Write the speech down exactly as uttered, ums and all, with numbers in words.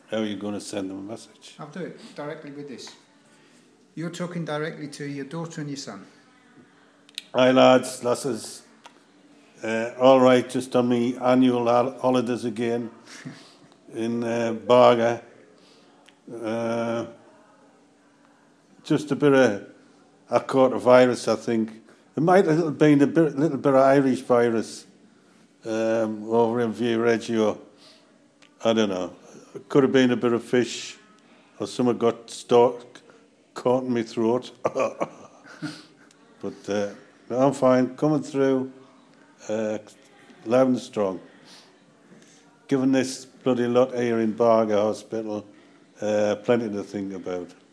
How are you going to send them a message? I'll do it directly with this. You're talking directly to your daughter and your son. Hi lads, lasses. Uh, all right, just on me annual hol- holidays again in uh, Barga. Uh, just a bit of, I caught a virus, I think. It might have been a bit, little bit of Irish virus um, over in Via Reggio. I don't know. It could have been a bit of fish, or someone got stuck, caught in my throat. But uh, no, I'm fine, coming through, uh, loud and strong. Given this bloody lot here in Barga Hospital, uh, plenty to think about.